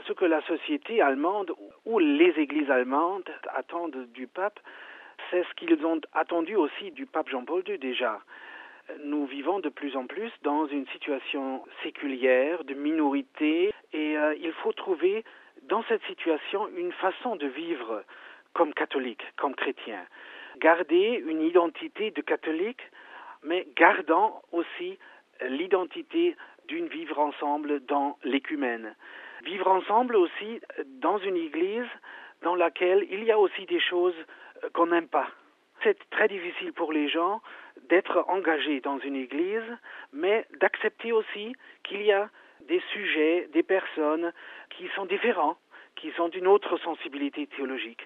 Ce que la société allemande ou les églises allemandes attendent du pape, c'est ce qu'ils ont attendu aussi du pape Jean-Paul II déjà. Nous vivons de plus en plus dans une situation séculière, de minorité, et il faut trouver dans cette situation une façon de vivre comme catholique, comme chrétien. Garder une identité de catholique, mais gardant aussi l'identité d'une vivre ensemble dans l'écumène. Vivre ensemble aussi dans une église dans laquelle il y a aussi des choses qu'on n'aime pas. C'est très difficile pour les gens d'être engagés dans une église, mais d'accepter aussi qu'il y a des sujets, des personnes qui sont différents, qui sont d'une autre sensibilité théologique.